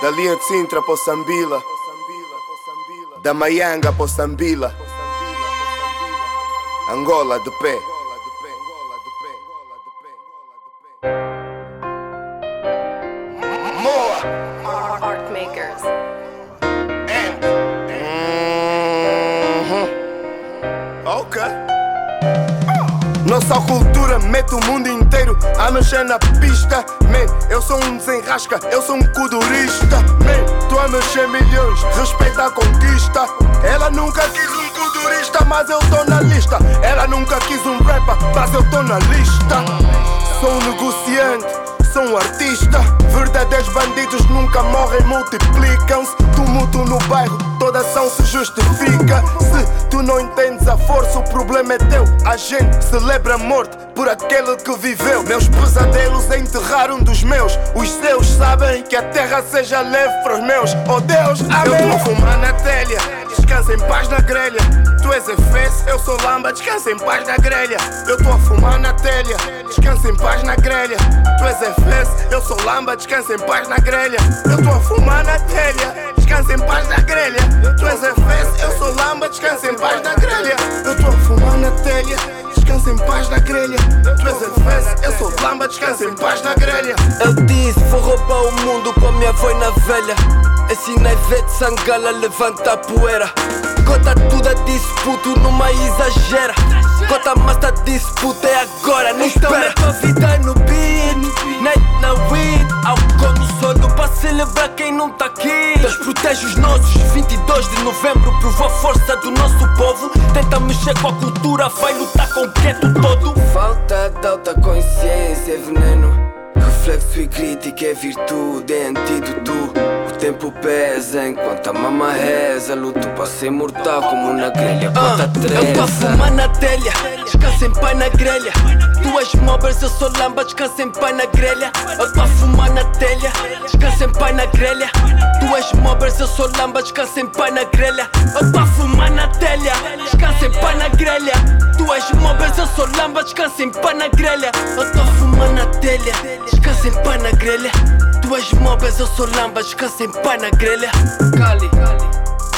Da linha de Sintra para o Sambila, da Maianga para o Sambila, Angola de pé. Art makers. Ok. Nossa cultura mete o mundo inteiro a mexer na pista. Man, eu sou um desenrasca, eu sou um kudurista. Man, tu a mexer milhões, respeita a conquista. Ela nunca quis um kudurista, mas eu tô na lista. Ela nunca quis um rapper, mas eu tô na lista. Sou um negociante, sou um artista. Verdadeiros bandidos nunca morrem, multiplicam-se. Tumulto no bairro, toda ação se justifica. Se tu não entendes a força, o problema é teu. A gente celebra a morte por aquele que viveu. Meus pesadelos é enterrar um dos meus. Os seus sabem que a terra seja leve para os meus. Oh Deus, amém. Eu tô a fumar na telha, descansa em paz na grelha. Tu és Efes, eu sou Lamba, descansa em paz na grelha. Eu tô a fumar na telha, descansa em paz na grelha. Tu és Efes, eu sou Lamba, descansa em paz na grelha. Eu tô a fumar na telha, descansa em paz na grelha. Tu és Efes, eu sou Lamba, descansa em paz na grelha. Eu tô a fumar na telha, descansa em paz na grelha. Tu és Efes, eu sou Lamba, descansa em paz na grelha. Eu disse, vou roubar o mundo com a minha voz na velha. Ensinei Vete Sangala, levanta a poeira. Conta tudo a disputa, numa exagera. Conta mais da disputa, é agora, não espera. Então mete a vida no beat, night na weed. Álcool no solo para celebrar quem não tá aqui. Deus protege os nossos, 22 de novembro provou a força do nosso povo. Tenta mexer com a cultura, vai lutar com o gueto todo. Falta de alta consciência, é veneno. Reflexo e crítica é virtude, é antídoto. O tempo pesa enquanto a mama reza. Luto para ser mortal como na grelha. Conta treza. Eu tô a fumar na telha, descansa em pai na grelha. Tu és mobbers, eu sou Lamba, descansa em pai na grelha. Eu tô a fumar na telha, descansa em pai na grelha. Tu és mobbers, eu sou Lamba, descansa em pai na grelha. Eu tô a fumar na telha, descansa em pai na grelha. Tu és mobbers, eu sou Lamba, descansa em pai na grelha. Eu tô a fumar na telha, descansa em pai na grelha. Tu és mobbers, eu sou Lamba, descansa em pai na grelha. Cali.